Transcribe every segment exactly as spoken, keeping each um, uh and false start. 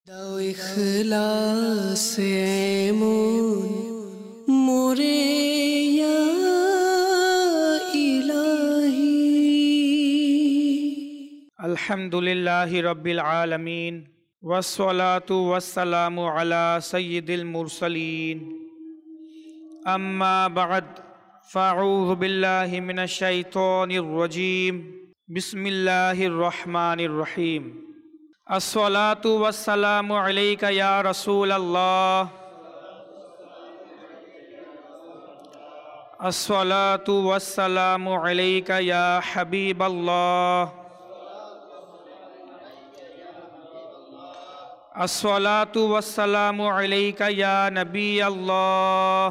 দাও ইখলাসে এমন মোরে ইয়া ইলাহি। আলহামদুলিল্লাহি রাব্বিল আলামিন ওয়াসসালাতু ওয়াসসালামু আলা সাইয়্যিদিল মুরসালিন। আম্মা বা'দ, ফাআউযু বিল্লাহি মিনাশ শাইতানির রাজীম। বিসমিল্লাহির রহমানির রহিম। আসসালাতু ওয়াসসালামু আলাইকা ইয়া রাসূলাল্লাহ। আসসালাতু ওয়াসসালামু আলাইকা ইয়া হাবিবাল্লাহ। আসসালাতু ওয়াসসালামু আলাইকা ইয়া নবিয়াল্লাহ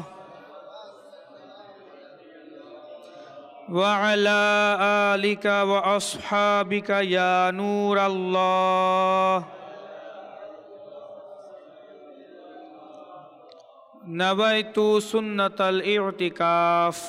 ওয়া আলা আলিকা ওয়া আসহাবিকা ইয়া নূরাল্লাহ। নাওয়াইতু সুন্নাতাল ইতিকাফ।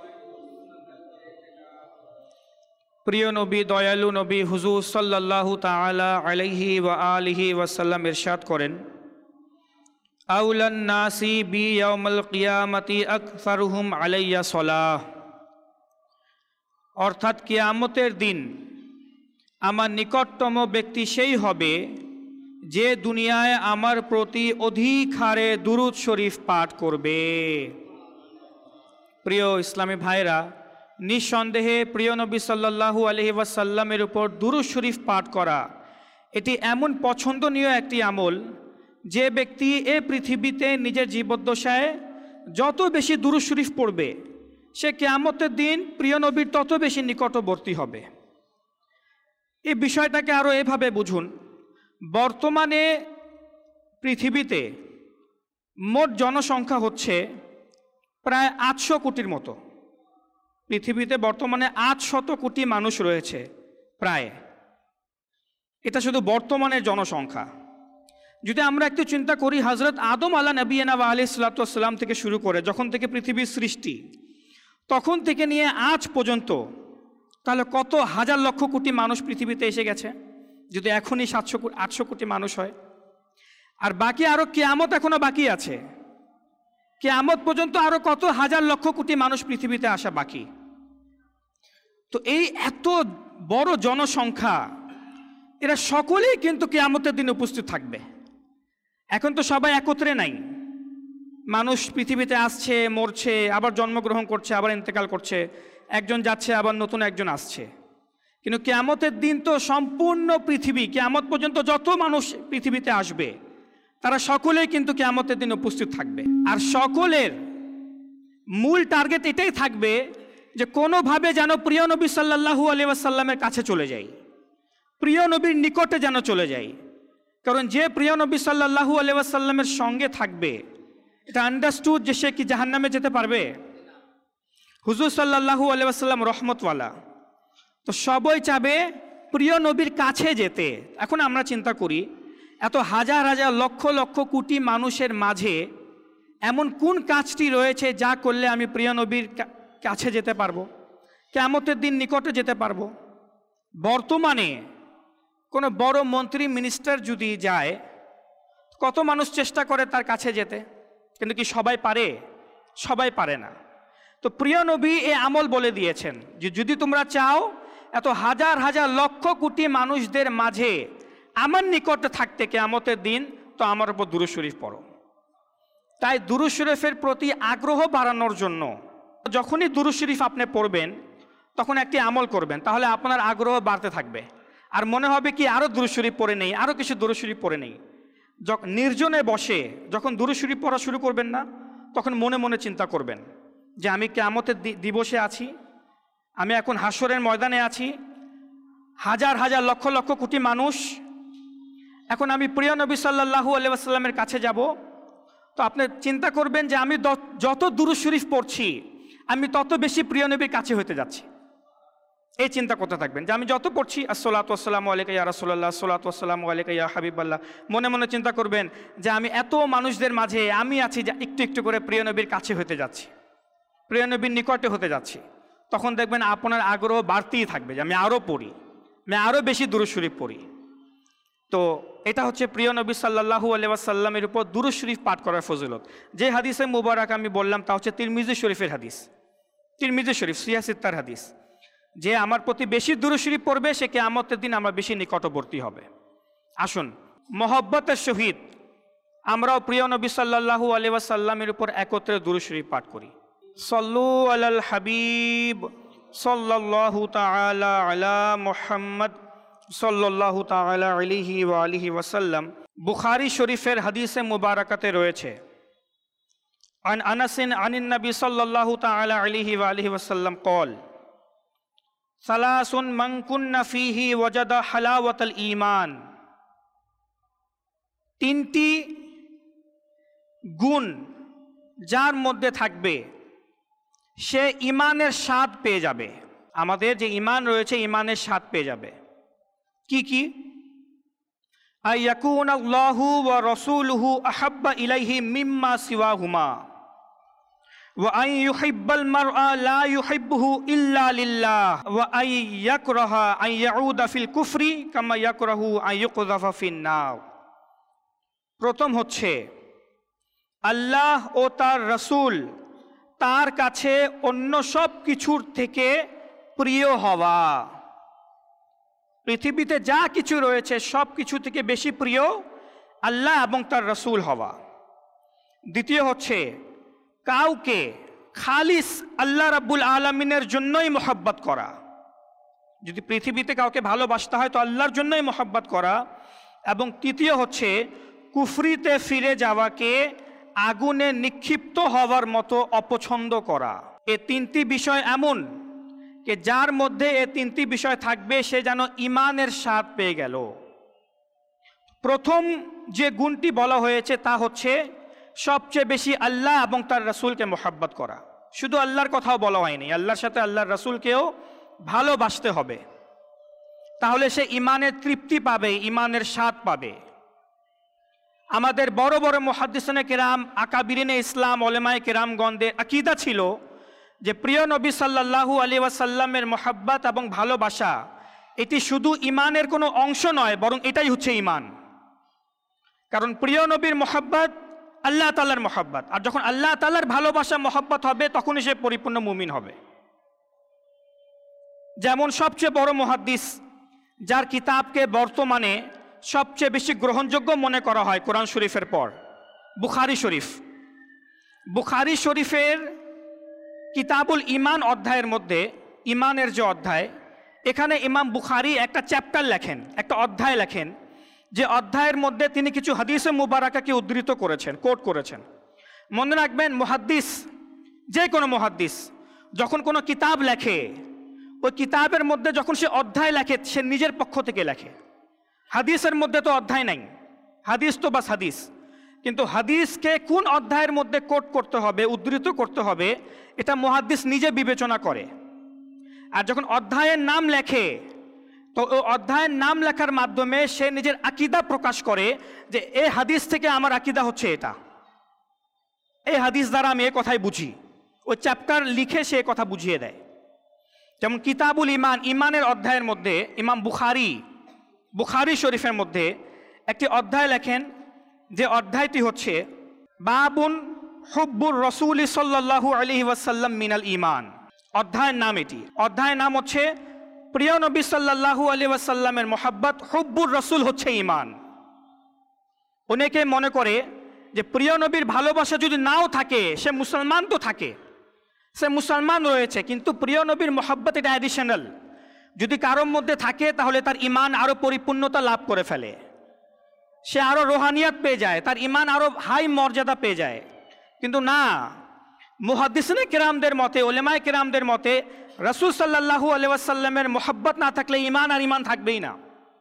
প্রিয় নবী, দয়ালু নবী হুজুর সাল্লাল্লাহু তাআলা আলাইহি ওয়া আলিহি ওয়াসাল্লাম ইরশাদ করেন, আউলান নাসি বি ইয়াউমাল কিয়ামতি আকসারুহুম আলাইয়া সালাহ। অর্থাৎ কিয়ামতের দিন আমার নিকটতম ব্যক্তি সেই হবে যে দুনিয়ায় আমার প্রতি অধিক হারে দুরূদ শরীফ পাঠ করবে। প্রিয় ইসলামী ভাইরা, নিঃসন্দেহে প্রিয় নবী সাল্লাল্লাহু আলাইহি ওয়াসাল্লামের উপর দুরূদ শরীফ পাঠ করা এটি এমন পছন্দনীয় একটি আমল, যে ব্যক্তি এ পৃথিবীতে নিজের জীবদ্দশায় যত বেশি দুরূদ শরীফ পড়বে সে কিয়ামতের দিন প্রিয় নবীর তত বেশি নিকটবর্তী হবে। এই বিষয়টাকে আরও এভাবে বুঝুন, বর্তমানে পৃথিবীতে মোট জনসংখ্যা হচ্ছে প্রায় আটশো কোটির মতো। পৃথিবীতে বর্তমানে আটশত কোটি মানুষ রয়েছে প্রায়। এটা শুধু বর্তমানের জনসংখ্যা। যদি আমরা একটু চিন্তা করি, হযরত আদম আলা নবিয়িনা ওয়া আলাইহিস সালাতু ওয়াস সালাম থেকে শুরু করে যখন থেকে পৃথিবীর সৃষ্টি তখন থেকে নিয়ে আজ পর্যন্ত, তাহলে কত হাজার লক্ষ কোটি মানুষ পৃথিবীতে এসে গেছে যদি এখনই সাতশো আটশো কোটি মানুষ হয়। আর বাকি আরও কিয়ামত এখনও বাকি আছে। কিয়ামত পর্যন্ত আরও কত হাজার লক্ষ কোটি মানুষ পৃথিবীতে আসা বাকি। তো এই এত বড় জনসংখ্যা, এরা সকলেই কিন্তু কিয়ামতের দিন উপস্থিত থাকবে। এখন তো সবাই একত্রে নাই, মানুষ পৃথিবীতে আসছে, মরছে, আবার জন্মগ্রহণ করছে, আবার ইন্তেকাল করছে, একজন যাচ্ছে আবার নতুন একজন আসছে। কিন্তু কিয়ামতের দিন তো সম্পূর্ণ পৃথিবী, কিয়ামত পর্যন্ত যত মানুষ পৃথিবীতে আসবে তারা সকলেই কিন্তু কিয়ামতের দিন উপস্থিত থাকবে। আর সকলের মূল টার্গেট এটাই থাকবে যে কোনোভাবে যেন প্রিয় নবী সাল্লাল্লাহু আলাইহি ওয়াসাল্লামের কাছে চলে যাই, প্রিয় নবীর নিকটে যেন চলে যাই। কারণ যে প্রিয় নবী সাল্লাল্লাহু আলাইহি ওয়াসাল্লামের সঙ্গে থাকবে, এটা আন্ডারস্টুড যে সে কি জাহান্নামে যেতে পারবে? হুজুর সাল্লাল্লাহু আলাইহি ওয়াসাল্লাম রহমতওয়ালা, তো সবাই চাবে প্রিয় নবীর কাছে যেতে। এখন আমরা চিন্তা করি, এত হাজার হাজার লক্ষ লক্ষ কোটি মানুষের মাঝে এমন কোন কাজটি রয়েছে যা করলে আমি প্রিয় নবীর কাছে যেতে পারবো, কিয়ামতের দিন নিকটে যেতে পারবো? বর্তমানে কোনো বড় মন্ত্রী মিনিস্টার যদি যায়, কত মানুষ চেষ্টা করে তার কাছে যেতে, কিন্তু কি সবাই পারে? সবাই পারে না। তো প্রিয় নবী এ আমল বলে দিয়েছেন যে যদি তোমরা চাও এত হাজার হাজার লক্ষ কোটি মানুষদের মাঝে আমার নিকটে থাকতে কিয়ামতের দিন, তো আমার উপর দুরূদ শরীফ পড়ো। তাই দুরূদ শরীফের প্রতি আগ্রহ বাড়ানোর জন্য যখনই দুরূদ শরীফ আপনি পড়বেন তখন একটি আমল করবেন, তাহলে আপনার আগ্রহ বাড়তে থাকবে। আর মনে হবে কি আরও দুরূদ শরীফ পড়ে নেই, আরও কিছু দুরূদ শরীফ পড়ে নেই। যখন নির্জনে বসে যখন দুরূদ শরীফ পড়া শুরু করবেন না, তখন মনে মনে চিন্তা করবেন যে আমি কিয়ামতের দিবসে আছি, আমি এখন হাসরের ময়দানে আছি, হাজার হাজার লক্ষ লক্ষ কোটি মানুষ, এখন আমি প্রিয় নবী সাল্লাল্লাহু আলাইহি ওয়াসাল্লামের কাছে যাব। তো আপনি চিন্তা করবেন যে আমি যত দুরূদ শরীফ পড়ছি আমি তত বেশি প্রিয় নবীর কাছে হতে যাচ্ছি। এই চিন্তা করতে থাকবেন যে আমি যত পড়ছি আসসালাতু ওয়াসসালামু আলাইকা ইয়া রাসূলুল্লাহ, আসসালাতু ওয়াসসালামু আলাইকা ইয়া হাবিবাল্লাহ, মনে মনে চিন্তা করবেন যে আমি এত মানুষদের মাঝে আমি আছি যে একটু একটু করে প্রিয় নবীর কাছে হতে যাচ্ছি, প্রিয় নবীর নিকটে হতে যাচ্ছি। তখন দেখবেন আপনার আগ্রহ বাড়তেই থাকবে যে আমি আরও পড়ি, আমি আরও বেশি দুরূদ শরীফ পড়ি। তো এটা হচ্ছে প্রিয় নবী সাল্লাল্লাহু আলাইহি ওয়াসাল্লামের উপর দুরূদ শরীফ পাঠ করার ফজিলত। যে হাদিসে মুবারক আমি বললাম তা হচ্ছে তিরমিজি শরীফের হাদিস, তিরমিজি শরীফ সিয়াসিত্তার হাদিস, যে আমার প্রতি বেশি দুরূদ শরীফ পড়বে সে কিয়ামতের দিন আমার বেশি নিকটবর্তী হবে। আসুন মহব্বতের সহিত আমরাও প্রিয় নবী সাল্লাল্লাহু আলাইহি ওয়াসাল্লামের উপর একত্রে দুরূদ শরীফ পাঠ করি। সল্লু আলাল হাবিব সাল্লাল্লাহু তাআলা আলা মুহাম্মদ সাল্লাল্লাহু তাআলা আলাইহি ওয়া আলিহি ওয়াসাল্লাম। বুখারী শরীফের হাদিসে মুবারাকাতে রয়েছে, আন আনাসিন আনিন নবী সাল্লাল্লাহু তাআলা আলাইহি ওয়া আলিহি ওয়াসাল্লাম قال সালাসুন মান কুন্না ফীহি ওয়াজাদা হালাওয়াতাল ঈমান। তিনটি গুণ যার মধ্যে থাকবে সে ঈমানের স্বাদ পেয়ে যাবে। আমাদের যে ঈমান রয়েছে ঈমানের স্বাদ পেয়ে যাবে। কি কি? আইয়াকুনাল্লাহু ওয়া রাসূলুহু আহাব্বা ইলাইহি মিম্মা সিওয়াহুমা ওয়া আন ইউহিব্বাল মারআ লা ইউহিব্বুহু ইল্লা লিল্লাহ ওয়া আন ইয়াকরাহা আন ইয়াউদা ফিল কুফরি কামা ইয়াকরাহু আন ইউকযাফা ফিন নার। প্রথম হচ্ছে আল্লাহ ও তার রাসূল তার কাছে অন্য সব কিছুর থেকে প্রিয় হওয়া। পৃথিবীতে যা কিছু রয়েছে সব কিছু থেকে বেশি প্রিয় আল্লাহ এবং তার রাসূল হওয়া। দ্বিতীয় হচ্ছে কাউকে খালিস আল্লাহ রাব্বুল আলামিনের জন্যই মহব্বত করা। যদি পৃথিবীতে কাউকে ভালোবাসতে হয় তো আল্লাহর জন্যই মহব্বত করা। এবং তৃতীয় হচ্ছে কুফরিতে ফিরে যাওয়াকে আগুনে নিক্ষিপ্ত হওয়ার মতো অপছন্দ করা। এ তিনটি বিষয় এমন যে যার মধ্যে এ তিনটি বিষয় থাকবে সে যেন ঈমানের স্বাদ পেয়ে গেল। প্রথম যে গুণটি বলা হয়েছে তা হচ্ছে সবচেয়ে বেশি আল্লাহ এবং তার রাসূলকে মহব্বত করা। শুধু আল্লাহর কথাও বলা হয়নি, আল্লাহর সাথে আল্লাহর রাসূলকেও ভালোবাসতে হবে, তাহলে সে ঈমানের তৃপ্তি পাবে, ঈমানের স্বাদ পাবে। আমাদের বড় বড় মুহাদ্দিসিনে কেরাম, আকাবিরিনে ইসলাম, ওলামায়ে কেরামগণদের আকীদা ছিল যে প্রিয় নবী সাল্লাল্লাহু আলাইহি ওয়াসাল্লামের মহব্বত এবং ভালোবাসা এটি শুধু ঈমানের কোনো অংশ নয়, বরং এটাই হচ্ছে ঈমান। কারণ প্রিয় নবীর মহব্বত আল্লাহ তাআলার মহব্বত, আর যখন আল্লাহ তাআলার ভালোবাসা মহব্বত হবে তখনই সে পরিপূর্ণ মুমিন হবে। যেমন সবচেয়ে বড় মুহাদ্দিস যার কিতাবকে বর্তমানে সবচেয়ে বেশি গ্রহণযোগ্য মনে করা হয় কোরআন শরীফের পর, বুখারী শরীফ। বুখারী শরীফের কিতাবুল ঈমান অধ্যায়ের মধ্যে, ঈমানের যে অধ্যায়, এখানে ইমাম বুখারী একটা চ্যাপ্টার লেখেন, একটা অধ্যায় লেখেন, যে অধ্যায়ের মধ্যে তিনি কিছু হাদিসে মুবারাকাকে উদ্ধৃত করেছেন, কোট করেছেন। মনে রাখবেন, মুহাদ্দিস, যে কোনো মুহাদ্দিস যখন কোনো কিতাব লেখে, ওই কিতাবের মধ্যে যখন সে অধ্যায় লেখে সে নিজের পক্ষ থেকে লেখে। হাদিসের মধ্যে তো অধ্যায় নাই, হাদিস তো বাস হাদিস, কিন্তু হাদিসকে কোন অধ্যায়ের মধ্যে কোট করতে হবে, উদ্ধৃত করতে হবে, এটা মুহাদ্দিস নিজে বিবেচনা করে। আর যখন অধ্যায়ের নাম লেখে তো ওই অধ্যায়ের নাম লেখার মাধ্যমে সে নিজের আকীদা প্রকাশ করে যে এই হাদিস থেকে আমার আকীদা হচ্ছে এটা, এই হাদিস দ্বারা আমি এই কথাই বুঝি। ওই চ্যাপ্টার লিখে সে কথা বুঝিয়ে দেয়। যেমন কিতাবুল ঈমান, ঈমানের অধ্যায়ের মধ্যে ইমাম বুখারী, বুখারী শরীফের মধ্যে একটি অধ্যায় লেখেন, যে অধ্যায়টি হচ্ছে বাবুন হুব্বুর রাসূল সাল্লাল্লাহু আলাইহি ওয়াসাল্লাম মিনাল ঈমান। অধ্যায়ের নাম এটি, অধ্যায়ের নাম হচ্ছে প্রিয় নবী সাল্লাল্লাহু আলাইহি ওয়াসাল্লামের মহব্বত, হুব্বুর রাসূল হচ্ছে ঈমান। অনেকে মনে করে যে প্রিয় নবীর ভালোবাসা যদি নাও থাকে, সে মুসলমান তো থাকে, সে মুসলমান রয়েছে, কিন্তু প্রিয় নবীর মহব্বত এটা অ্যাডিশনাল। যদি কারোর মধ্যে থাকে তাহলে তার ঈমান আরও পরিপূর্ণতা লাভ করে ফেলে, সে আরও রোহানিয়াত পেয়ে যায়, তার ঈমান আরও হাই মর্যাদা পেয়ে যায়। কিন্তু না, মুহাদ্দিসিনে কেরামদের মতে, উলামায়ে কেরামদের মতে রাসূল সাল্লাল্লাহু আলাইহি ওয়াসাল্লামের মহব্বত না থাকলে ঈমান আর ঈমান থাকবেই না।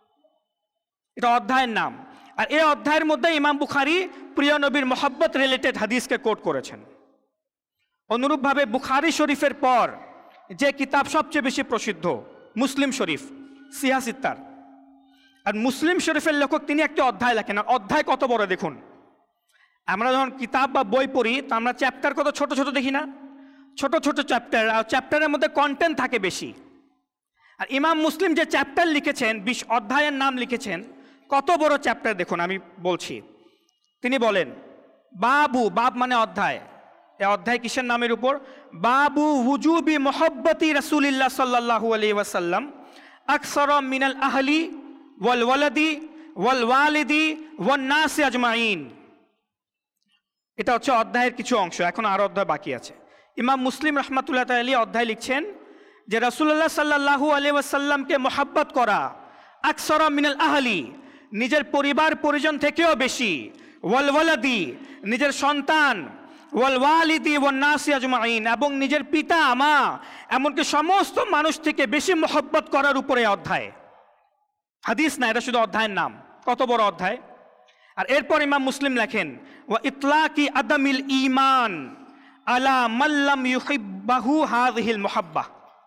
এটা অধ্যায়ের নাম। আর এই অধ্যায়ের মধ্যে ইমাম বুখারী প্রিয় নবীর মহব্বত রিলেটেড হাদিসকে কোট করেছেন। অনুরূপভাবে বুখারী শরীফের পর যে কিতাব সবচেয়ে বেশি প্রসিদ্ধ, মুসলিম শরীফ, সিয়াসিত্তার। আর মুসলিম শরীফের লেখক তিনি একটি অধ্যায় লেখেন। আর অধ্যায় কত বড় দেখুন, আমরা যখন কিতাব বা বই পড়ি তা আমরা চ্যাপ্টার কত ছোট ছোট দেখি না, ছোট ছোট চ্যাপ্টার, আর চ্যাপ্টারের মধ্যে কন্টেন্ট থাকে বেশি। আর ইমাম মুসলিম যে চ্যাপ্টার লিখেছেন, বিশ অধ্যায়ের নাম লিখেছেন, কত বড় চ্যাপ্টার দেখুন, আমি বলছি। তিনি বলেন বাবু, বাব মানে অধ্যায়, এই অধ্যায় কিসের নামের উপর? বাবু উজুবি মুহাব্বতি রাসূলিল্লাহ সাল্লাল্লাহু আলাইহি ওয়াসাল্লাম আকসারা মিনাল আহলি ওয়াল ওয়ালাদি ওয়াল ওয়ালিদি ওয়ান নাস আজমাইন। এটা হচ্ছে অধ্যায়ের কিছু অংশ, এখন আরো অধ্যায় বাকি আছে। ইমাম মুসলিম রহমাতুল্লাহ তাআলা অধ্যায় লিখছেন যে রাসূলুল্লাহ সাল্লাল্লাহু আলাইহি ওয়াসাল্লামকে মহব্বত করা, আকসারা মিনাল আহলি নিজের পরিবার পরিজন থেকেও বেশি, ওয়াল ওয়ালাদি নিজের সন্তান, ওয়াল ওয়ালিদি ওয়ান নাস আজমাইন এবং নিজের পিতা মা এমনকি সমস্ত মানুষ থেকে বেশি মহব্বত করার উপরে অধ্যায়। হাদিস না, এটা শুধু অধ্যায়ের নাম। কত বড় অধ্যায়! আর এরপর ইমাম মুসলিম লেখেন ওয়া ইতলাকি আদামিল ঈমান আলা মাল্লাম ইউহিব্বাহু হাযিহিল মুহাব্বাহ।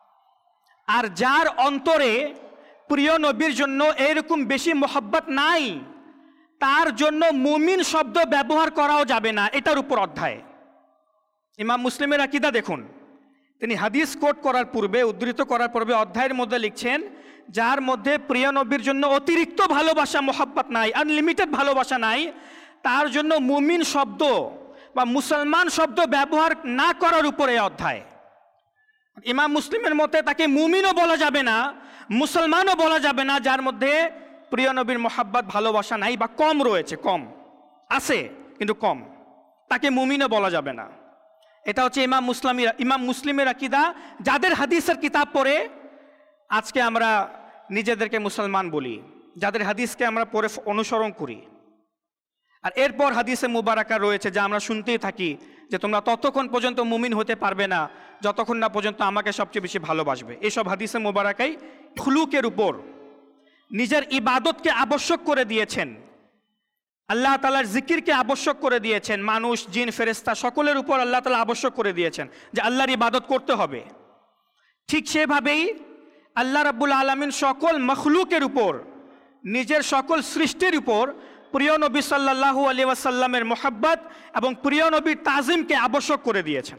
আর যার অন্তরে প্রিয় নবীর জন্য এরকম বেশি মোহাব্বত নাই, তার জন্য মুমিন শব্দ ব্যবহার করাও যাবে না, এটার উপর অধ্যায়। ইমাম মুসলিমের আকীদা দেখুন, তিনি হাদিস কোট করার পূর্বে, উদ্ধৃত করার পূর্বে অধ্যায়ের মধ্যে লিখছেন যার মধ্যে প্রিয় নবীর জন্য অতিরিক্ত ভালোবাসা, মোহাব্বত নাই, আনলিমিটেড ভালোবাসা নাই, তার জন্য মুমিন শব্দ বা মুসলমান শব্দ ব্যবহার না করার উপরে অধ্যায়। ইমাম মুসলিমের মতে তাকে মুমিনও বলা যাবে না, মুসলমানও বলা যাবে না যার মধ্যে প্রিয় নবীর মোহাব্বত ভালোবাসা নাই বা কম রয়েছে, কম আছে কিন্তু কম, তাকে মুমিনও বলা যাবে না। এটা হচ্ছে ইমাম মুসলিমের ইমাম মুসলিমের আকীদা, যাদের হাদিসের কিতাব পড়ে আজকে আমরা নিজেদেরকে মুসলমান বলি, যাদের হাদিসকে আমরা পড়ে অনুসরণ করি। আর এরপর হাদিসে মুবারাকা রয়েছে যা আমরা শুনতেই থাকি যে তোমরা ততক্ষণ পর্যন্ত মুমিন হতে পারবে না যতক্ষণ না পর্যন্ত আমাকে সবচেয়ে বেশি ভালোবাসবে। এসব হাদিসে মুবারাকাই খুলুকের উপর, নিজের ইবাদতকে আবশ্যক করে দিয়েছেন, আল্লাহ তাআলার জিকিরকে আবশ্যক করে দিয়েছেন, মানুষ জিন ফেরেশতা সকলের উপর আল্লাহ তাআলা আবশ্যক করে দিয়েছেন যে আল্লাহর ইবাদত করতে হবে। ঠিক সেভাবেই আল্লাহ রাব্বুল আলামিন সকল মখলুকের উপর, নিজের সকল সৃষ্টির উপর প্রিয় নবী সাল্লাল্লাহু আলাইহি ওয়াসাল্লামের মোহাব্বত এবং প্রিয় নবীর তাজিমকে আবশ্যক করে দিয়েছেন।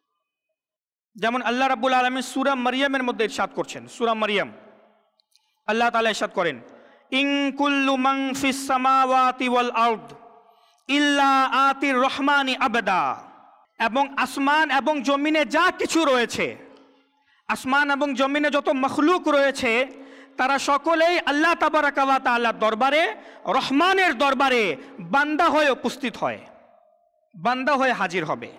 যেমন আল্লাহ রাব্বুল আলামিন সূরা মারইয়ামের মধ্যে ইরশাদ করছেন, সূরা মারইয়াম আল্লাহ তাআলা ইরশাদ করেন ইন কুল্লু মান ফিস সামাওয়াতি ওয়াল আরদ ইল্লা আতির রহমানি আবদা। এবং আসমান এবং জমিনে যা কিছু রয়েছে, আসমান এবং জমিনে যত মখলুক রয়েছে তারা সকলেই আল্লাহ তাবারাকা ওয়া তাআলার দরবারে, রহমানের দরবারে বান্দা হয়ে উপস্থিত হয়, বান্দা হয়ে হাজির হবে।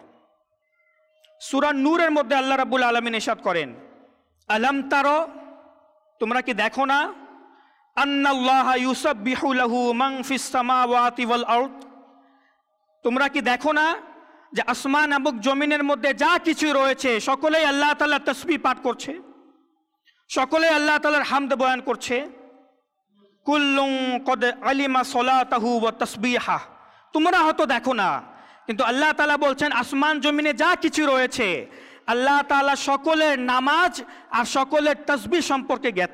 সূরা নূরের মধ্যে আল্লাহ রাব্বুল আলামিন ইরশাদ করেন আলাম তারা, তোমরা কি দেখো না, আন্নাল্লাহা ইউসাব্বিহু লাহু মান ফিস সামাওয়াতি ওয়াল আরদ, তোমরা কি দেখো না যে আসমান এবং জমিনের মধ্যে যা কিছু রয়েছে সকলেই আল্লাহ তাআলার তাসবিহ পাঠ করছে, সকলে আল্লাহ তাআলার হামদ বয়ান করছে। কুল্লুন কদ আলিমা সলাতাহু ওয়া তাসবিহা, তোমরা হয়তো দেখো না কিন্তু আল্লাহ তাআলা বলছেন আসমান জমিনে যা কিছু রয়েছে আল্লাহ তাআলা সকলের নামাজ আর সকলের তাসবিহ সম্পর্কে জ্ঞাত।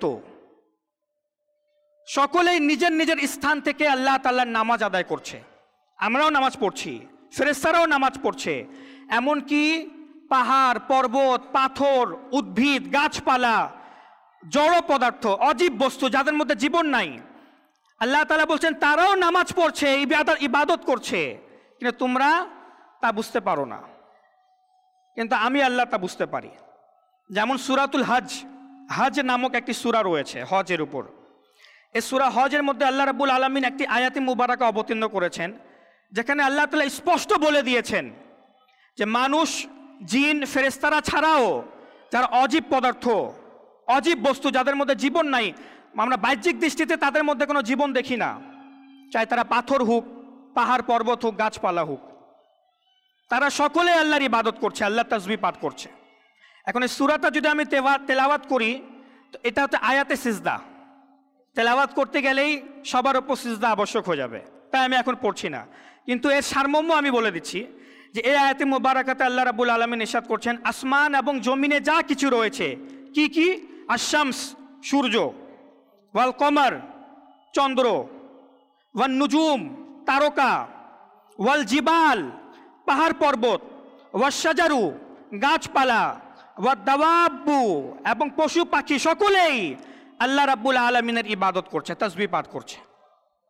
সকলেই নিজের নিজের স্থান থেকে আল্লাহ তাআলার নামাজ আদায় করছে, আমরাও নামাজ পড়ছি, ফেরেশতারাও নামাজ পড়ছে, এমনকি পাহাড় পর্বত পাথর উদ্ভিদ গাছপালা জড় পদার্থ অজীব বস্তু যাদের মধ্যে জীবন নাই, আল্লাহ তাআলা বলছেন তারাও নামাজ পড়ছে, ইবাদত ইবাদত করছে, কিন্তু তোমরা তা বুঝতে পারো না, কিন্তু আমি আল্লাহ তা বুঝতে পারি। যেমন সূরাতুল হজ, হজ নামক একটি সূরা রয়েছে হজের উপর। এই সূরা হজের মধ্যে আল্লাহ রাব্বুল আলামিন একটি আয়াতে মুবারাকা অবতীর্ণ করেছেন যেখানে আল্লাহ তাআলা স্পষ্ট বলে দিয়েছেন যে মানুষ জিন ফেরেশতারা ছাড়াও যারা অজীব পদার্থ অজীব বস্তু যাদের মধ্যে জীবন নাই, আমরা বাহ্যিক দৃষ্টিতে তাদের মধ্যে কোনো জীবন দেখি না, চাই তারা পাথর হোক পাহাড় পর্বত হোক গাছপালা হোক, তারা সকলে আল্লাহর ইবাদত করছে, আল্লাহর তাসবিহ পাঠ করছে। এখন এই সূরাটা যদি আমি তেলাওয়াত করি তো এটা হচ্ছে আয়াতে সিজদা, তেলাওয়াত করতে গেলেই সবার উপর সিজদা আবশ্যক হয়ে যাবে, তাই আমি এখন পড়ছি না। কিন্তু এর সারমর্ম আমি বলে দিচ্ছি যে এই আয়াতে মুবারাকাতে আল্লাহ রাব্বুল আলামিন ইরশাদ করছেন আসমান এবং জমিনে যা কিছু রয়েছে, কি কি, আশ-শামস সূর্য, ওয়াল কমর চন্দ্র, ওয়ান নুজুম তারকা, ওয়াল জিবাল পাহাড় পর্বত, ওয়াশ শাজারু গাছপালা, ওয়াদ দাওয়াবু এবং পশু পাখি সকলেই আল্লাহ রাব্বুল আলামিনের ইবাদত করছে, তাসবিহ পাঠ করছে।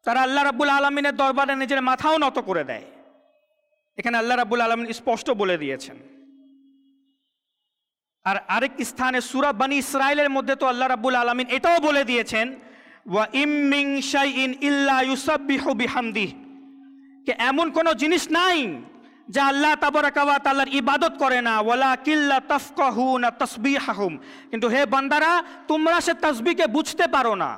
তারা আল্লাহ রাব্বুল আলামিনের দরবারে নিজের মাথাও নত করে দেয়। এখানে আল্লাহ রাব্বুল আলামিন স্পষ্ট বলে দিয়েছেন। আর আরেক স্থানে সূরা বনী ইসরাঈলের মধ্যে তো আল্লাহ রাব্বুল আলামিন এটাও বলে দিয়েছেন, ওয়া ইম মিন শাইইন ইল্লা ইউসাব্বিহু বিহামদিহি, যে এমন কোনো জিনিস নাই যা আল্লাহ তাবারাকা ওয়া তাআলার ইবাদত করে না, ওয়ালাকিন লা তাফকাহুনা তাসবিহাহুম, কিন্তু হে বান্দারা তোমরা সে তাসবিহকে বুঝতে পারো না।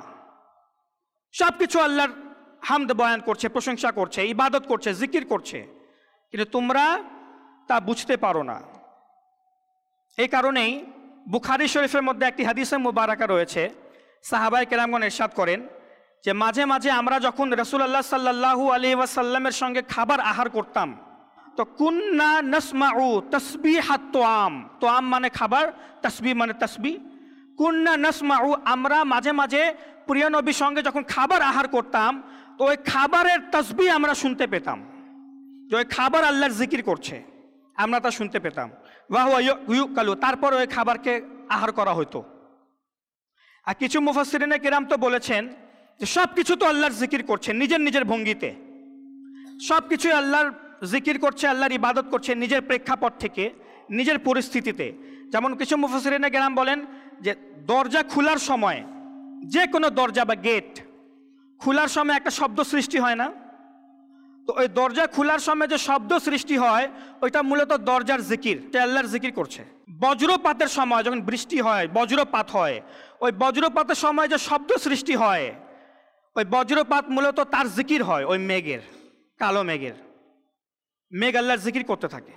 সব কিছু আল্লাহর হামদ বয়ান করছে, প্রশংসা করছে, ইবাদত করছে, জিকির করছে, কিন্তু তোমরা তা বুঝতে পারো না। এই কারণেই বুখারী শরীফের মধ্যে একটি হাদিসে মুবারাকা রয়েছে, সাহাবায়ে কেরামগণ ইরশাদ করেন যে মাঝে মাঝে আমরা যখন রাসূলুল্লাহ সাল্লাল্লাহু আলাইহি ওয়াসাল্লামের সঙ্গে খাবার আহার করতাম, তো কুন্না নাসমাউ তাসবিহাত তোয়াম, তোয়াম মানে খাবার, তাসবিহ মানে তাসবিহ। কুন্না নাসমাউ, আমরা মাঝে মাঝে প্রিয় নবীর সঙ্গে যখন খাবার আহার করতাম, তো ওই খাবারের তাসবিহ আমরা শুনতে পেতাম, যে ওই খাবার আল্লাহর জিকির করছে, আমরা তা শুনতে পেতাম। ওয়া হুয়া ইউকালু, তারপর ওই খাবারকে আহার করা হতো। আর কিছু মুফাসসিরিনে কেরাম তো বলেছেন যে সব কিছু তো আল্লাহর জিকির করছে নিজের নিজের ভঙ্গিতে, সব কিছুই আল্লাহর জিকির করছে, আল্লাহর ইবাদত করছে নিজের প্রেক্ষাপট থেকে, নিজের পরিস্থিতিতে। যেমন কিছু মুফাসসিরিনে কেরাম বলেন যে দরজা খোলার সময়, যে কোনো দরজা বা গেট খোলার সময় একটা শব্দ সৃষ্টি হয় না, তো ওই দরজা খোলার সময় যে শব্দ সৃষ্টি হয় ওইটা মূলত দরজার জিকির, আল্লাহর জিকির করছে। বজ্রপাতের সময় যখন বৃষ্টি হয়, বজ্রপাত হয়, ওই বজ্রপাতের সময় যে শব্দ সৃষ্টি হয়, ওই বজ্রপাত মূলত তার জিকির হয়, ওই মেঘের, কালো মেঘের। মেঘ আল্লাহর জিকির করতে থাকে।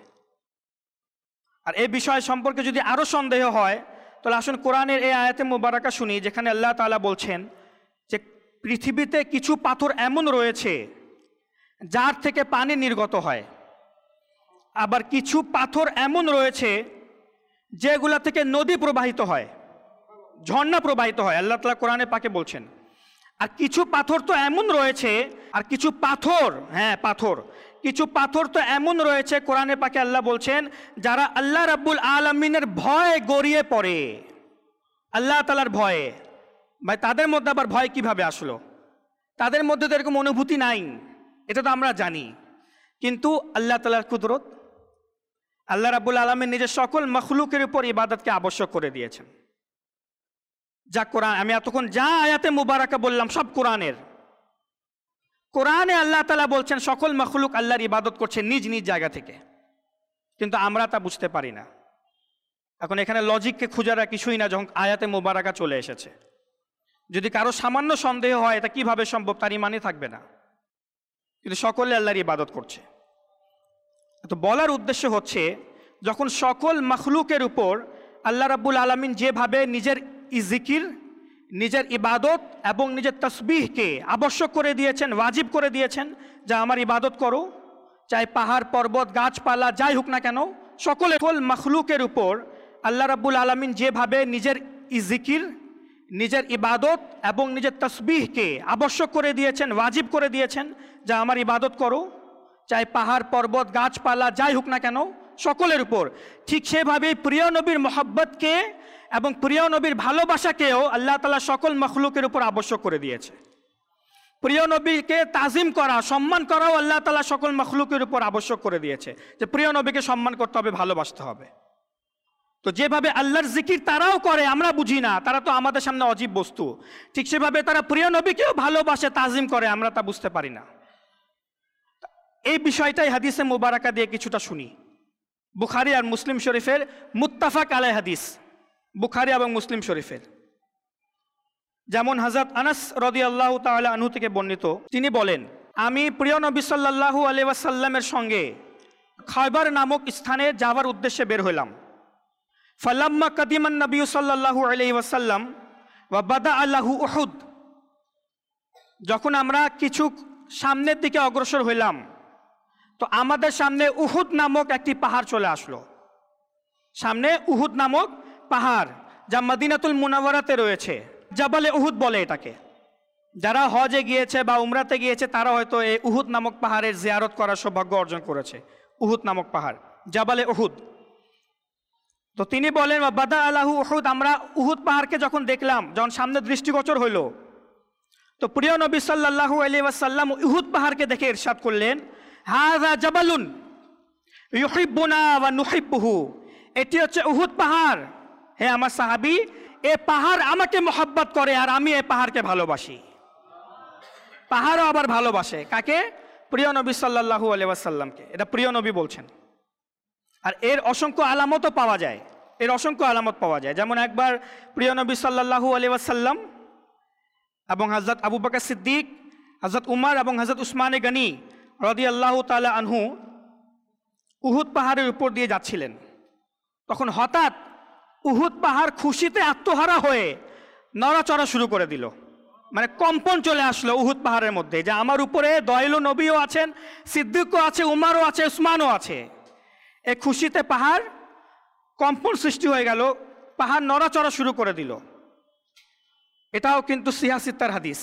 আর এই বিষয় সম্পর্কে যদি আরো সন্দেহ হয় তাহলে আসুন কোরআনের এই আয়াতে মুবারাকা শুনি, যেখানে আল্লাহ তাআলা বলছেন যে পৃথিবীতে কিছু পাথর এমন রয়েছে যার থেকে পানি নির্গত হয়, আবার কিছু পাথর এমন রয়েছে যেগুলা থেকে নদী প্রবাহিত হয়, ঝর্ণা প্রবাহিত হয়, আল্লাহ তাআলা কোরআনে পাকে বলছেন। আর কিছু পাথর তো এমন রয়েছে, আর কিছু পাথর, হ্যাঁ পাথর, কিছু পাথর তো এমন রয়েছে কোরআনে পাকে আল্লাহ বলছেন যারা আল্লাহ রাব্বুল আলামিনের ভয় গড়িয়ে পড়ে, আল্লাহ তাআলার ভয়ে। ভাই তাদের মধ্যে আবার ভয় কিভাবে আসলো? তাদের মধ্যে তো এরকম অনুভূতি নাই, এটা তো আমরা জানি, কিন্তু আল্লাহ তাআলার কুদরত, আল্লাহ রাব্বুল আলামিন নিজের সকল মখলুকের উপর ইবাদতকে আবশ্যক করে দিয়েছেন। যা কোরআন, আমি এতক্ষণ যা আয়াতে মুবারাকা বললাম সব কোরআনের, কোরআনে আল্লাহ তাআলা বলছেন সকল মখলুক আল্লাহর ইবাদত করছে নিজ নিজ জায়গা থেকে, কিন্তু আমরা তা বুঝতে পারি না। এখন এখানে লজিককে খুঁজারা কিছুই না, যখন আয়াতে মুবারাকা চলে এসেছে। যদি কারো সামান্য সন্দেহ হয় এটা কিভাবে সম্ভব, তার ইমানই থাকবে না, কিন্তু সকলে আল্লাহর ইবাদত করছে। তো বলার উদ্দেশ্য হচ্ছে যখন সকল মখলুকের উপর আল্লাহ রাব্বুল আলামিন যেভাবে নিজের জিকির, নিজের ইবাদত এবং নিজের তসবিহকে আবশ্যক করে দিয়েছেন, ওয়াজিব করে দিয়েছেন, যা আমার ইবাদত করো, চাই পাহাড় পর্বত গাছপালা যাই হোক না কেন, সকলে সকল মখলুকের উপর আল্লাহ রাব্বুল আলামিন যেভাবে নিজের জিকির, নিজের ইবাদত এবং নিজের তসবিহকে আবশ্যক করে দিয়েছেন, ওয়াজিব করে দিয়েছেন, যা আমার ইবাদত করো, চাই পাহাড় পর্বত গাছপালা যাই হোক না কেন, সকলের উপর। ঠিক সেভাবেই প্রিয় নবীর মহব্বতকে এবং প্রিয় নবীর ভালোবাসাকেও আল্লাহ তাআলা সকল মখলুকের উপর আবশ্যক করে দিয়েছে। প্রিয় নবীকে তাজিম করা, সম্মান করাও আল্লাহ তাআলা সকল মখলুকের উপর আবশ্যক করে দিয়েছে, যে প্রিয় নবীকে সম্মান করতে হবে, ভালোবাসতে হবে। তো যেভাবে আল্লাহর জিকির তারাও করে আমরা বুঝি না, তারা তো আমাদের সামনে অজীব বস্তু, ঠিক সেভাবে তারা প্রিয় নবীকেও ভালোবাসে, তাজিম করে, আমরা তা বুঝতে পারি না। এই বিষয়টাই হাদিসে মুবারাকা দিয়ে কিছুটা শুনি। বুখারী আর মুসলিম শরীফের মুত্তাফাক আলাই হাদিস, বুখারী এবং মুসলিম শরীফের। যেমন হযরত আনাস রাদিয়াল্লাহু তাআলা আনহু থেকে বর্ণিত, তিনি বলেন আমি প্রিয় নবী সাল্লাল্লাহু আলাইহি ওয়াসাল্লামের সঙ্গে খায়বার নামক স্থানে যাওয়ার উদ্দেশ্যে বের হইলাম। ফালাম্মা কাদিমান নবী সাল্লাল্লাহু আলাইহি ওয়াসাল্লাম ওয়া বাদা লাহু উহুদ, যখন আমরা কিছু সামনের দিকে অগ্রসর হইলাম তো আমাদের সামনে উহুদ নামক একটি পাহাড় চলে আসলো। সামনে উহুদ নামক পাহাড়, যা মদিনাতুল মুনাওয়ারাতে রয়েছে, জাবালে উহুদ বলে এটাকে। যারা হজে গিয়েছে বা উমরাতে গিয়েছে তারা হয়তো এই উহুদ নামক পাহাড়ের জিয়ারত করার সৌভাগ্য অর্জন করেছে। উহুদ নামক পাহাড়, জাবালে উহুদ। তো তিনি বলেন বাদা আলাহু উহুদ, আমরা উহুদ পাহাড়কে যখন দেখলাম, যখন সামনে দৃষ্টিগোচর হইল, তো প্রিয় নবী সাল্লাল্লাহু আলাইহি ওয়াসাল্লাম উহুদ পাহাড়কে দেখে ইরশাদ করলেন, হাযা জাবালুন ইউহিব্বুনা ওয়া নুহিব্বুহু, এটি হচ্ছে উহুদ পাহাড়। হে আমার সাহাবী, এ পাহাড় আমাকে মহব্বত করে আর আমি এই পাহাড়কে ভালোবাসি। পাহাড়ও আবার ভালোবাসে কাকে? প্রিয় নবী সাল্লাল্লাহু আলাইহি ওয়াসাল্লামকে। এটা প্রিয় নবী বলছেন। আর এর অসংখ্য আলামতও পাওয়া যায়, এর অসংখ্য আলামত পাওয়া যায়। যেমন একবার প্রিয় নবী সাল্লাল্লাহু আলাইহি ওয়াসাল্লাম এবং হযরত আবু বকর সিদ্দিক, হযরত উমর এবং হযরত উসমানে গনি রাদিয়াল্লাহু তাআলা আনহু উহুদ পাহাড়ের উপর দিয়ে যাচ্ছিলেন। তখন হঠাৎ উহুদ পাহাড় খুশিতে আত্মহারা হয়ে নড়াচড়া শুরু করে দিল। মানে কম্পন চলে আসলো উহুদ পাহাড়ের মধ্যে, যে আমার উপরে দয়ালু নবীও আছেন, সিদ্দিকও আছে, উমরও আছে, উসমানও আছে। এই খুশিতে পাহাড় কম্পন সৃষ্টি হয়ে গেল, পাহাড় নড়াচড়া শুরু করে দিল। এটাও কিন্তু সিহাসিত্তার হাদিস।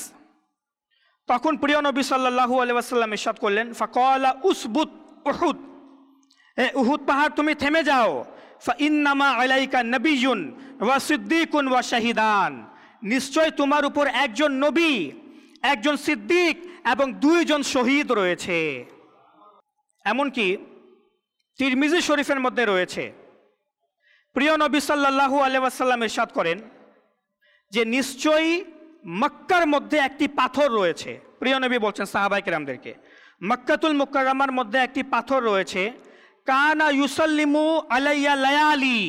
তখন প্রিয় নবী সাল্লাল্লাহু আলাইহি ওয়াসাল্লাম ইরশাদ করলেন, ফাকালা উসবুত উহুদ, হে উহুদ পাহাড় তুমি থেমে যাও। ফাইন্নামা আলাইকা নবিয়্যুন ওয়া সিদ্দীকুন ওয়া শাহিদান, নিশ্চয় তোমার উপর একজন নবী, একজন সিদ্দিক এবং দুইজন শহীদ রয়েছে। এমনকি তিরমিজি শরীফের মধ্যে রয়েছে, প্রিয় নবী সাল্লাল্লাহু আলাইহি ওয়াসাল্লাম ইরশাদ করেন যে নিশ্চয়ই মক্কার মধ্যে একটি পাথর রয়েছে। প্রিয় নবী বলছেন সাহাবায়ে কেরামদেরকে, মক্কাতুল মুকাররমার মধ্যে একটি পাথর রয়েছে, কানা ইউসাল্লিমু আলাইয়া লায়ালি।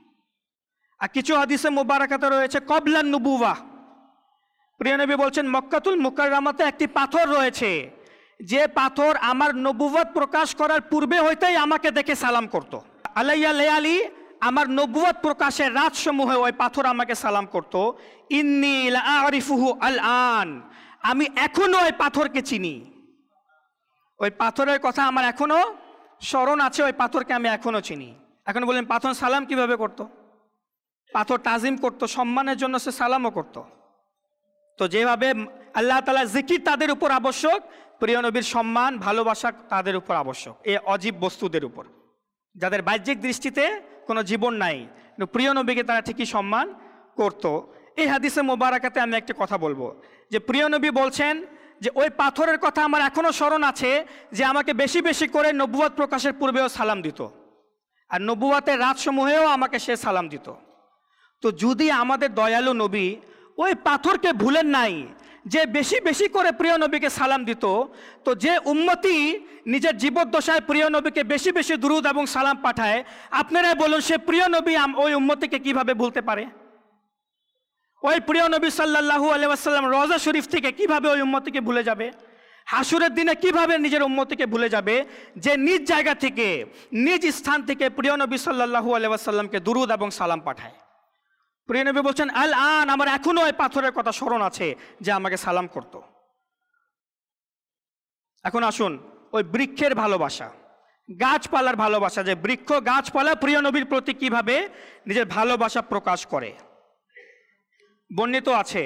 আর কিছু হাদিসে মুবারাকাতে রয়েছে কবলান নুবুওয়া। প্রিয় নবী বলছেন মক্কাতুল মুকাররমাতে একটি পাথর রয়েছে, যে পাথর আমার নবুওয়াত প্রকাশ করার পূর্বে হইতেই আমাকে দেখে সালাম করত। আলাইয়া লায়ালি, আমার নবুওয়াত প্রকাশের রাতসমূহে ওই পাথর আমাকে সালাম করত। ইন্নী লা আরিফুহু আল আন, আমি এখনো ওই পাথরকে চিনি। ওই পাথরের কথা আমার এখনো স্মরণ আছে, ওই পাথরকে আমি এখনো চিনি। এখন বললেন পাথর সালাম কিভাবে করত? পাথর তাজিম করত, সম্মানের জন্য সে সালামও করত। তো যেভাবে আল্লাহ তাআলা জিকির তাদের উপর আবশ্যক, প্রিয় নবীর সম্মান ভালোবাসা তাদের উপর আবশ্যক। এই অজীব বস্তুদের উপর, যাদের বাহ্যিক দৃষ্টিতে কোনো জীবন নাই, কিন্তু প্রিয় নবীকে তারা ঠিকই সম্মান করত। এই হাদিসে মোবারকাতে আমি একটা কথা বলবো, যে প্রিয় নবী বলছেন যে ওই পাথরের কথা আমার এখনো স্মরণ আছে, যে আমাকে বেশি বেশি করে নবুওয়াত প্রকাশের পূর্বেও সালাম দিত, আর নবুওয়াতের রাতসমূহেও আমাকে সে সালাম দিত। তো যদি আমাদের দয়ালু নবী ওই পাথরকে ভুলেন নাই, যে বেশি বেশি করে প্রিয় নবীকে সালাম দিত, তো যে উম্মতি নিজের জীবদ্দশায় প্রিয় নবীকে বেশি বেশি দুরূদ এবং সালাম পাঠায়, আপনারাই বলুন সে প্রিয় নবী ওই উম্মতিকে কিভাবে ভুলতে পারে? ওই প্রিয় নবী সাল্লাল্লাহু আলাইহি ওয়াসাল্লাম রওজা শরীফ থেকে কিভাবে ওই উম্মতিকে ভুলে যাবে? হাসুরের দিনে কিভাবে নিজের উম্মতিকে ভুলে যাবে, যে নিজ জায়গা থেকে নিজ স্থান থেকে প্রিয় নবী সাল্লাল্লাহু আলাইহি ওয়াসাল্লামকে দুরূদ এবং সালাম পাঠায়। প্রিয় নবী বলছেন আল আন, আমার এখনো ওই পাথরের কথা স্মরণ আছে যে আমাকে সালাম করত। এখন আসুন ওই বৃক্ষের ভালোবাসা, গাছপালার ভালোবাসা, যে বৃক্ষ গাছপালা প্রিয় নবীর প্রতি কিভাবে নিজের ভালোবাসা প্রকাশ করে। বর্ণিত আছে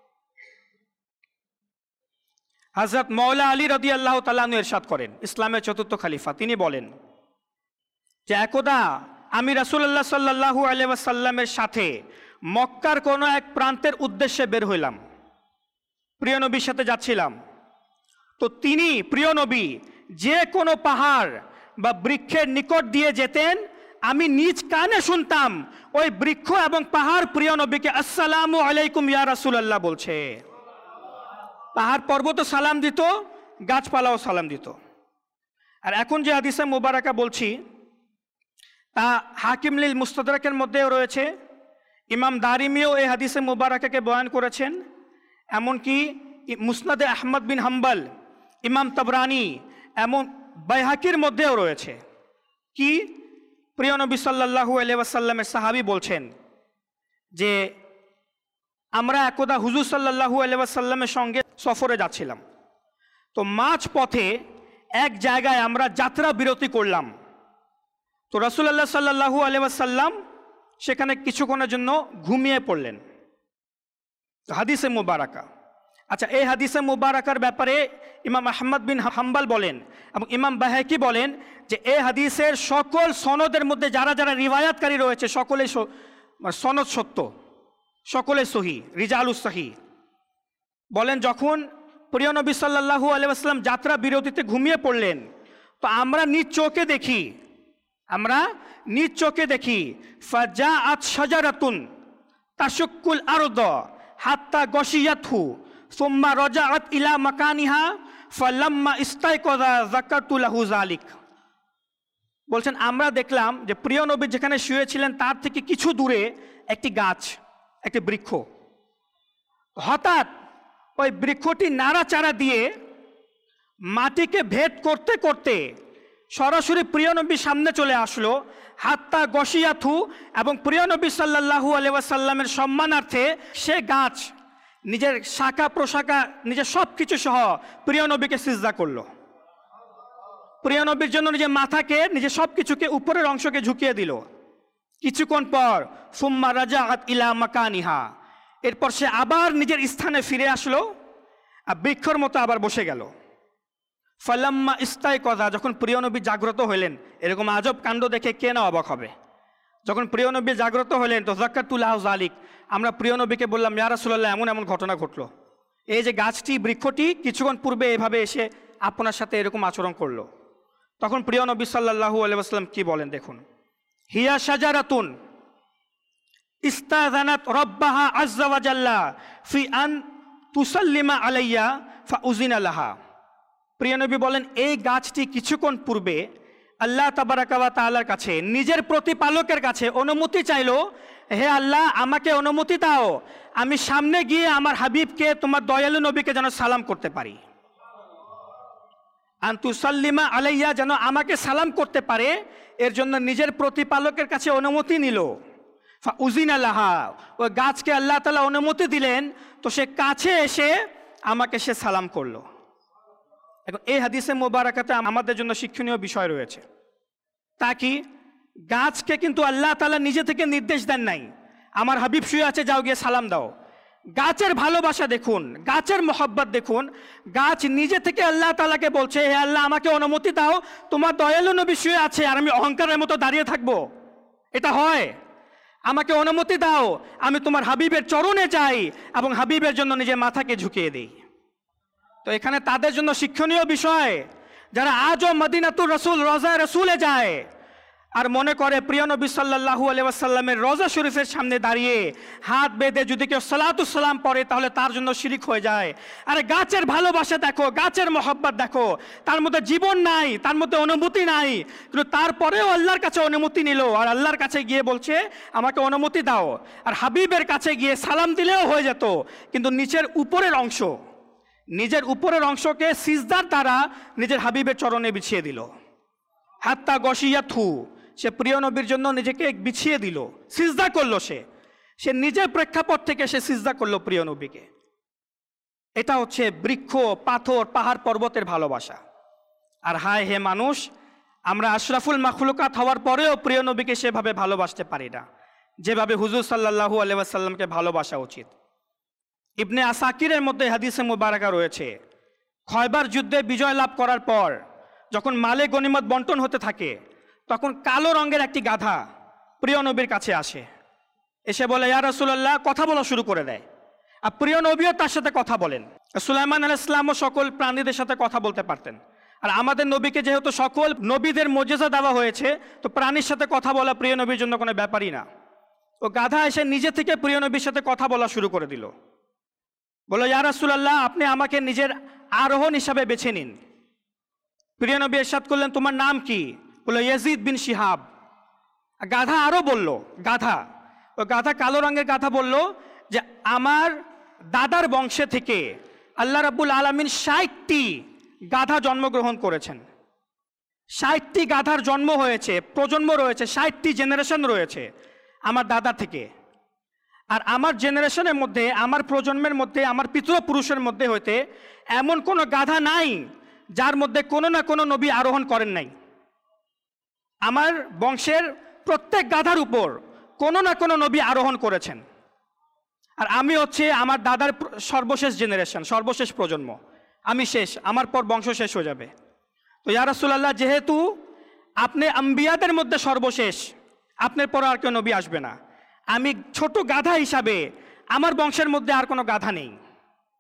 হযরত মাওলা আলী রাদিয়াল্লাহু তাআলা আনহু ইরশাদ করেন, ইসলামের চতুর্থ খলিফা, তিনি বলেন যে একদা আমি রাসূলুল্লাহ সাল্লাল্লাহু আলাইহি ওয়াসাল্লামের সাথে মক্কার কোনো এক প্রান্তের উদ্দেশ্যে বের হইলাম, প্রিয় নবীর সাথে যাচ্ছিলাম। তো তিনি প্রিয় নবী যে কোনো পাহাড় বা বৃক্ষের নিকট দিয়ে যেতেন, আমি নিজ কানে শুনতাম ওই বৃক্ষ এবং পাহাড় প্রিয় নবীকে আসসালামু আলাইকুম ইয়া রাসূলুল্লাহ বলছে। পাহাড় পর্বত সালাম দিত, গাছপালাও সালাম দিত। আর এখন যে হাদিসে মুবারাকা বলছি তা হাকিম লিল মুস্তাদরাকের মধ্যেও রয়েছে, ইমাম দারিমিও এই হাদিসে মুবারাকাকে বয়ান করেছেন, এমনকি মুসনাদে আহমদ বিন হাম্বল, ইমাম তাবরানি, এমন বাইহাকির মধ্যেও রয়েছে। কি? প্রিয় নবী সাল্লাল্লাহু আলাইহি ওয়াসাল্লামের সাহাবী বলছেন যে আমরা একদা হুজুর সাল্লাল্লাহু আলাইহি ওয়াসাল্লামের সঙ্গে সফরে যাচ্ছিলাম। তো মাঝ পথে এক জায়গায় আমরা যাত্রা বিরতি করলাম। তো রাসূলুল্লাহ সাল্লাল্লাহু আলাইহি ওয়াসাল্লাম সেখানে কিছুক্ষণের জন্য ঘুমিয়ে পড়লেন। হাদিসে মুবারাকা। আচ্ছা, এই হাদিসে মুবারাকার ব্যাপারে ইমাম আহমদ বিন হাম্বল বলেন এবং ইমাম বাইহাকি বলেন যে এই হাদিসের সকল সনদের মধ্যে যারা যারা রিওয়ায়াতকারী রয়েছে সকলেই সনদ সত্য, সকলে সহি, রিজালুস সহি। বলেন যখন প্রিয় নবী সাল্লাল্লাহু আলাইহি ওয়াসাল্লাম যাত্রা বিরতিতে ঘুমিয়ে পড়লেন, তো আমরা নিজ চোখে দেখি আমরা নিজ চোখে দেখি ফাজাআত শাজারাতুন তাশুক্কুল আরদ হাত্তা গশিয়াতহু সুম্মা রাজাআত ইলা মাকানিহা ফালাম্মা ইস্তাইকাযা যাকারতু লাহু যালিক। বলছেন আমরা দেখলাম যে প্রিয় নবী যেখানে শুয়েছিলেন তার থেকে কিছু দূরে একটি গাছ, একটি বৃক্ষ, হঠাৎ ওই বৃক্ষটি নাড়াচাড়া দিয়ে মাটিকে ভেদ করতে করতে সরাসরি প্রিয় নবীর সামনে চলে আসলো। হাত্তা গশিয়াথু, এবং প্রিয় নবী সাল্লাল্লাহু আলাইহি ওয়াসাল্লামের সম্মানার্থে সে গাছ নিজের শাখা প্রশাখা নিজের সব কিছু সহ প্রিয় নবীকে সিজদা করলো। প্রিয় নবীর জন্য নিজের মাথাকে নিজের সব কিছুকে উপরের অংশকে ঝুঁকিয়ে দিল। কিছুক্ষণ পর সুম্মা রাজাআত ইলা মাকানিহা, এরপর সে আবার নিজের স্থানে ফিরে আসলো আর বৃক্ষর মতো আবার বসে গেল। ফালাম্মা ইস্তাইকাযা, যখন প্রিয় নবী জাগ্রত হলেন, এরকম আজব কাণ্ড দেখে কে না অবাক হবে। যখন প্রিয় নবী জাগ্রত হলেন তো যাকারতু লাহু যালিক, আমরা প্রিয় নবীকে বললাম ইয়া রাসূলুল্লাহ এমন এমন ঘটনা ঘটলো, এই যে গাছটি বৃক্ষটি কিছুক্ষণ পূর্বে এভাবে এসে আপনার সাথে এরকম আচরণ করলো। তখন প্রিয় নবী সাল্লাল্লাহু আলাইহি ওয়াসাল্লাম কি বলেন দেখুন, হিয়া শাজারাতুন ইস্তাযানাত রাব্বাহা আযজা ওয়া জাল্লা ফি আন তুসাল্লিমা আলাইয়া ফাউযিনা লাহা। প্রিয় নবী বলেন এই গাছটি কিছুক্ষণ পূর্বে আল্লাহ তাবারাকা ওয়া তাআলার কাছে নিজের প্রতিপালকের কাছে অনুমতি চাইলো, হে আল্লাহ আমাকে অনুমতি দাও আমি সামনে গিয়ে আমার হাবিবকে তোমার দয়ালু নবীকে যেন সালাম করতে পারি। আনতুসাল্লিমা আলাইয়া, যেন আমাকে সালাম করতে পারে, এর জন্য নিজের প্রতিপালকের কাছে অনুমতি নিল। ফাউযিনা লাহা, ওই গাছকে আল্লাহ তাআলা অনুমতি দিলেন, তো সে কাছে এসে আমাকে সে সালাম করলো। এখন এই হাদিসে মোবারকাতে আমাদের জন্য শিক্ষণীয় বিষয় রয়েছে। তা কি, গাছকে কিন্তু আল্লাহ তাআলা নিজে থেকে নির্দেশ দেন নাই আমার হাবিব শুয়ে আছে যাও গিয়ে সালাম দাও। গাছের ভালোবাসা দেখুন, গাছের মহব্বত দেখুন, গাছ নিজে থেকে আল্লাহ তাআলাকে বলছে হে আল্লাহ আমাকে অনুমতি দাও, তোমার দয়ালু নবী শুয়ে আছে আর আমি অহংকারের মতো দাঁড়িয়ে থাকবো? এটা হয়? আমাকে অনুমতি দাও আমি তোমার হাবিবের চরণে যাই এবং হাবিবের জন্য নিজের মাথাকে ঝুঁকিয়ে দিই। তো এখানে তাদের জন্য শিক্ষণীয় বিষয় যারা আজও মদিনাতুর রাসূল রওজায়ে রাসূলে যায় আর মনে করে প্রিয় নবী সাল্লাল্লাহু আলাইহি ওয়াসাল্লামের রওজা শরীফের সামনে দাঁড়িয়ে হাত বেঁধে যদি কেউ সালাতুস সালাম পড়ে তাহলে তার জন্য শিরিক হয়ে যায়। আরে গাছের ভালোবাসা দেখো, গাছের মহব্বত দেখো, তার মধ্যে জীবন নাই, তার মধ্যে অনুমতি নাই, কিন্তু তারপরেও আল্লাহর কাছে অনুমতি নিল আর আল্লাহর কাছে গিয়ে বলছে আমাকে অনুমতি দাও। আর হাবিবের কাছে গিয়ে সালাম দিলেও হয়ে যেত, কিন্তু নিচের উপরের অংশ নিজের উপরের অংশকে সিজদার দ্বারা নিজের হাবিবের চরণে বিছিয়ে দিল। হাত্তা গশিয়াথু, সে প্রিয় নবীর জন্য নিজেকে বিছিয়ে দিল, সিজদা করলো, সে সে নিজের প্রেক্ষাপট থেকে সে সিজদা করলো প্রিয় নবীকে। এটা হচ্ছে বৃক্ষ পাথর পাহাড় পর্বতের ভালোবাসা। আর হায় হে মানুষ, আমরা আশরাফুল মাখলুকাত হওয়ার পরেও প্রিয় নবীকে সেভাবে ভালোবাসতে পারি না যেভাবে হুজুর সাল্লাল্লাহু আলাইহি ওয়াসাল্লামকে ভালোবাসা উচিত। ইবনে আসাকিরের মধ্যে হাদিসে মুবারাকা রয়েছে, খয়বার যুদ্ধে বিজয় লাভ করার পর যখন মালে গনিমত বন্টন হতে থাকে তখন কালো রঙের একটি গাধা প্রিয় নবীর কাছে আসে, এসে বলে ইয়া রাসূলুল্লাহ, কথা বলা শুরু করে দেয়। আর প্রিয় নবীও তার সাথে কথা বলেন। সুলাইমান আলাইহিস সালামও সকল প্রাণীদের সাথে কথা বলতে পারতেন, আর আমাদের নবীকে যেহেতু সকল নবীদের মুজিজা দেওয়া হয়েছে তো প্রাণীর সাথে কথা বলা প্রিয় নবীর জন্য কোনো ব্যাপারই না। ও গাধা এসে নিজে থেকে প্রিয় নবীর সাথে কথা বলা শুরু করে দিল, বলো ইয়া রাসূলুল্লাহ আপনি আমাকে নিজের আরোহণ হিসাবে বেছে নিন। প্রিয় নবী ইরশাদ করলেন তোমার নাম কি? বলল ইয়াজিদ বিন শিহাব। গাধা আরো বলল, গাধা ও গাধা কালো রঙের গাধা বলল যে আমার দাদার বংশে থেকে আল্লাহ রাব্বুল আলামিন ষাটটি গাধা জন্মগ্রহণ করেছেন, ষাটটি গাধার জন্ম হয়েছে, প্রজন্ম রয়েছে, ষাটটি জেনারেশন রয়েছে আমার দাদা থেকে। আর আমার জেনারেশনের মধ্যে আমার প্রজন্মের মধ্যে আমার পিতৃপুরুষের মধ্যে হইতে এমন কোনো গাধা নাই যার মধ্যে কোনো না কোনো নবী আরোহণ করেন নাই। আমার বংশের প্রত্যেক গাধার উপর কোনো না কোনো নবী আরোহণ করেছেন, আর আমি হচ্ছে আমার দাদার সর্বশেষ জেনারেশন, সর্বশেষ প্রজন্ম, আমি শেষ, আমার পর বংশ শেষ হয়ে যাবে। তো ইয়া রাসূলুল্লাহ যেহেতু আপনি আম্বিয়াদের মধ্যে সর্বশেষ, আপনার পর আর কেউ নবী আসবে না, আমি ছোট গাধা হিসাবে আমার বংশের মধ্যে আর কোনো গাধা নেই,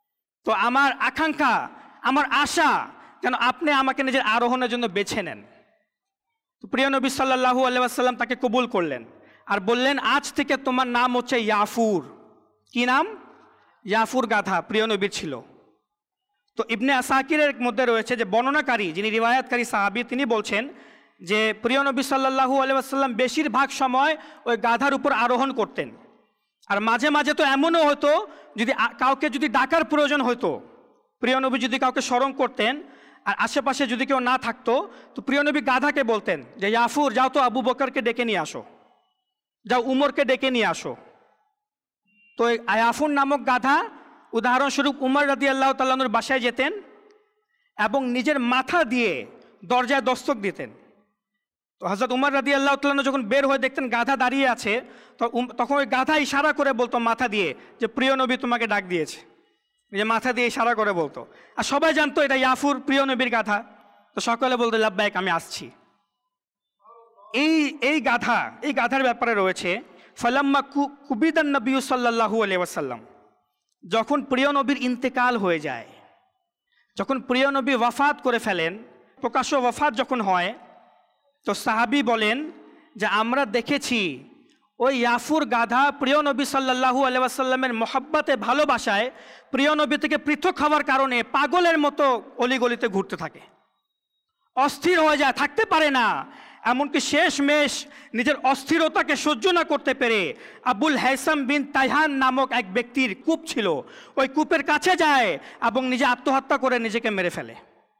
তো আমার আকাঙ্ক্ষা, আমার আশা যেন আপনি আমাকে নিজের আরোহণের জন্য বেছে নেন। তো প্রিয় নবী সাল্লাল্লাহু আলাইহি ওয়াসাল্লাম তাকে কবুল করলেন আর বললেন, আজ থেকে তোমার নাম হচ্ছে ইয়াফুর। কি নাম? ইয়াফুর গাধা প্রিয় নবীর ছিল। তো ইবনে আসাকিরের মধ্যে রয়েছে যে বর্ণনাকারী, যিনি রিওয়ায়াতকারী সাহাবী, তিনি বলছেন যে প্রিয় নবী সাল্লাল্লাহু আলাইহি ওয়াসাল্লাম বেশিরভাগ সময় ওই গাধার উপর আরোহণ করতেন। আর মাঝে মাঝে তো এমনও হতো, যদি কাউকে যদি ডাকার প্রয়োজন হতো, প্রিয় নবী যদি কাউকে স্মরণ করতেন আর আশেপাশে যদি কেউ না থাকতো, তো প্রিয় নবী গাধাকে বলতেন যে ইয়াফুর, যাও তো আবু বকরকে ডেকে নিয়ে আসো, যাও উমরকে ডেকে নিয়ে আসো। তো এই ইয়াফুর নামক গাধা উদাহরণস্বরূপ উমর রাদিয়াল্লাহু তাআলা আনহুর বাসায় যেতেন এবং নিজের মাথা দিয়ে দরজায় দস্তক দিতেন। তো হযরত উমর রাদিয়াল্লাহু তাআলা আনহু যখন বের হয়ে দেখতেন গাধা দাঁড়িয়ে আছে, তখন ওই গাধা ইশারা করে বলতো মাথা দিয়ে যে প্রিয় নবী তোমাকে ডাক দিয়েছে, যে মাথা দিয়ে ইশারা করে বলতো। আর সবাই জানতো এটা ইয়াফুর প্রিয় নবীর গাধা। তো সকলে বলতো লাব্বাইক, আমি আসছি। এই এই গাধা এই গাধার ব্যাপারে রয়েছে, ফালাম্মা কুবিদান নবী সাল্লাল্লাহু আলাইহি ওয়াসাল্লাম, যখন প্রিয় নবীর ইন্তেকাল হয়ে যায়, যখন প্রিয় নবী ওয়াফাত করে ফেলেন, প্রকাশ্য ওয়াফাত যখন হয়, তো সাহাবী বলেন যে আমরা দেখেছি ওই ইয়াফুর গাধা প্রিয় নবী সাল্লাল্লাহু আলাইহি ওয়াসাল্লামের মহব্বতে, ভালোবাসায় প্রিয় নবী থেকে পৃথক হওয়ার কারণে পাগলের মতো অলিগলিতে ঘুরতে থাকে, অস্থির হয়ে যায়, থাকতে পারে না। এমনকি শেষমেশ নিজের অস্থিরতাকে সহ্য না করতে পেরে আবুল হাইসাম বিন তাইহান নামক এক ব্যক্তির কূপ ছিল, ওই কূপের কাছে যায় এবং নিজে আত্মহত্যা করে নিজেকে মেরে ফেলে।